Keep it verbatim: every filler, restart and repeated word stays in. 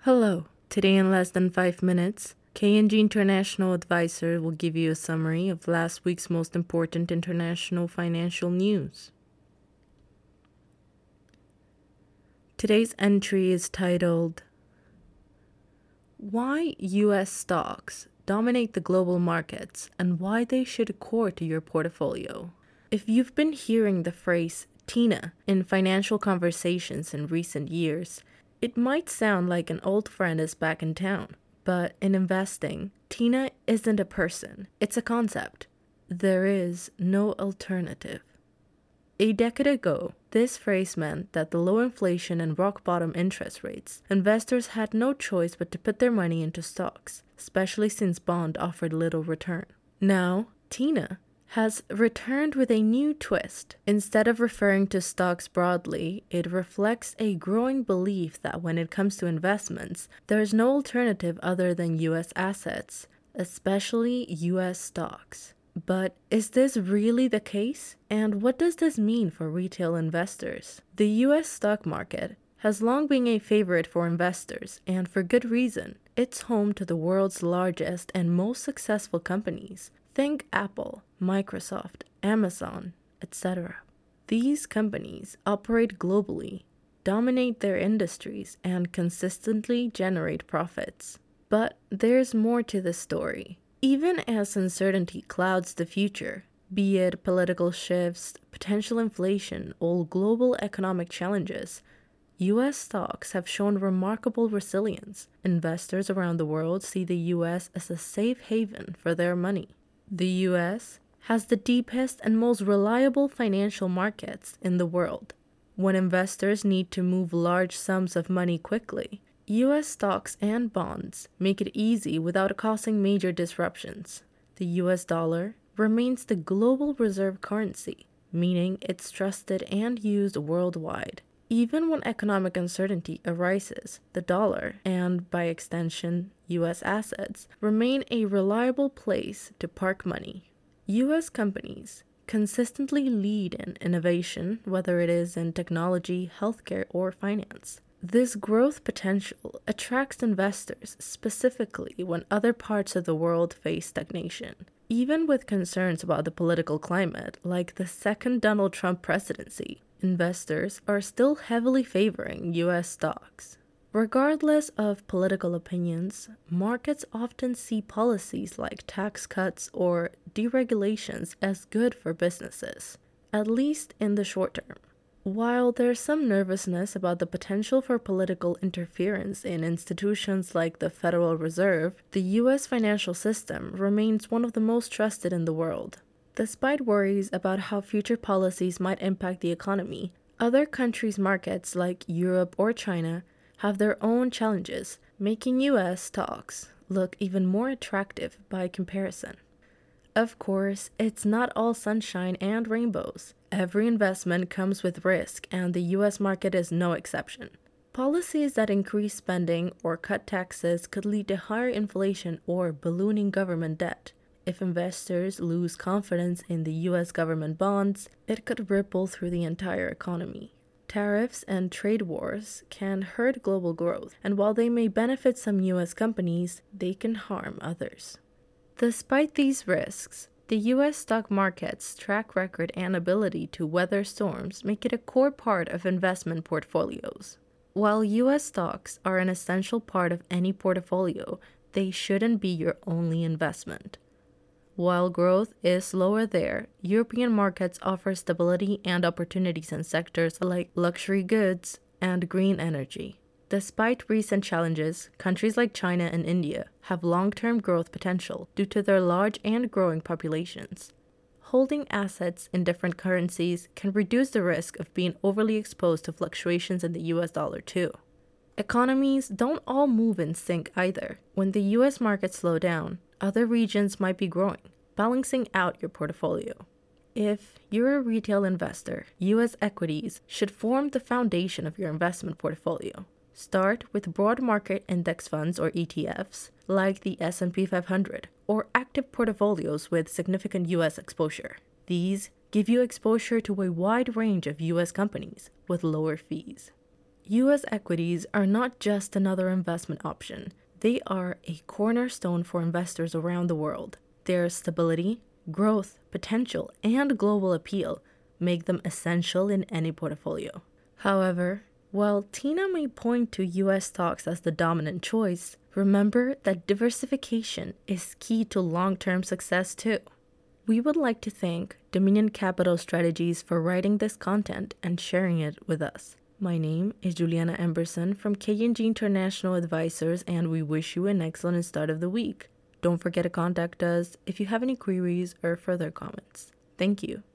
Hello. Today in less than five minutes, K and G International Advisor will give you a summary of last week's most important international financial news. Today's entry is titled, Why U S Stocks Dominate the Global Markets and Why They Should Core to Your Portfolio. If you've been hearing the phrase TINA in financial conversations in recent years, it might sound like an old friend is back in town, but in investing, TINA isn't a person, it's a concept. There is no alternative. A decade ago, this phrase meant that the low inflation and rock-bottom interest rates, investors had no choice but to put their money into stocks, especially since bond offered little return. Now, TINA has returned with a new twist. Instead of referring to stocks broadly, it reflects a growing belief that when it comes to investments, there is no alternative other than U S assets, especially U S stocks. But is this really the case? And what does this mean for retail investors? The U S stock market has long been a favorite for investors, and for good reason. It's home to the world's largest and most successful companies. Think Apple, Microsoft, Amazon, et cetera. These companies operate globally, dominate their industries, and consistently generate profits. But there's more to the story. Even as uncertainty clouds the future, be it political shifts, potential inflation, or global economic challenges, U S stocks have shown remarkable resilience. Investors around the world see the U S as a safe haven for their money. The U S has the deepest and most reliable financial markets in the world. When investors need to move large sums of money quickly, U S stocks and bonds make it easy without causing major disruptions. The U S dollar remains the global reserve currency, meaning it's trusted and used worldwide. Even when economic uncertainty arises, the dollar, and by extension, U S assets, remain a reliable place to park money. U S companies consistently lead in innovation, whether it is in technology, healthcare, or finance. This growth potential attracts investors specifically when other parts of the world face stagnation. Even with concerns about the political climate, like the second Donald Trump presidency, investors are still heavily favoring U S stocks. Regardless of political opinions, markets often see policies like tax cuts or deregulations as good for businesses, at least in the short term. While there's some nervousness about the potential for political interference in institutions like the Federal Reserve, the U S financial system remains one of the most trusted in the world. Despite worries about how future policies might impact the economy, other countries' markets like Europe or China have their own challenges, making U S stocks look even more attractive by comparison. Of course, it's not all sunshine and rainbows. Every investment comes with risk, and the U S market is no exception. Policies that increase spending or cut taxes could lead to higher inflation or ballooning government debt. If investors lose confidence in the U S government bonds, it could ripple through the entire economy. Tariffs and trade wars can hurt global growth, and while they may benefit some U S companies, they can harm others. Despite these risks, the U S stock market's track record and ability to weather storms make it a core part of investment portfolios. While U S stocks are an essential part of any portfolio, they shouldn't be your only investment. While growth is slower there, European markets offer stability and opportunities in sectors like luxury goods and green energy. Despite recent challenges, countries like China and India have long-term growth potential due to their large and growing populations. Holding assets in different currencies can reduce the risk of being overly exposed to fluctuations in the U S dollar too. Economies don't all move in sync either. When the U S markets slow down, other regions might be growing, balancing out your portfolio. If you're a retail investor, U S equities should form the foundation of your investment portfolio. Start with broad market index funds or E T Fs, like the S and P five hundred, or active portfolios with significant U S exposure. These give you exposure to a wide range of U S companies with lower fees. U S equities are not just another investment option. They are a cornerstone for investors around the world. Their stability, growth, potential, and global appeal make them essential in any portfolio. However, while Tina may point to U S stocks as the dominant choice, remember that diversification is key to long-term success too. We would like to thank Dominion Capital Strategies for writing this content and sharing it with us. My name is Juliana Emberson from K and G International Advisors, and we wish you an excellent start of the week. Don't forget to contact us if you have any queries or further comments. Thank you.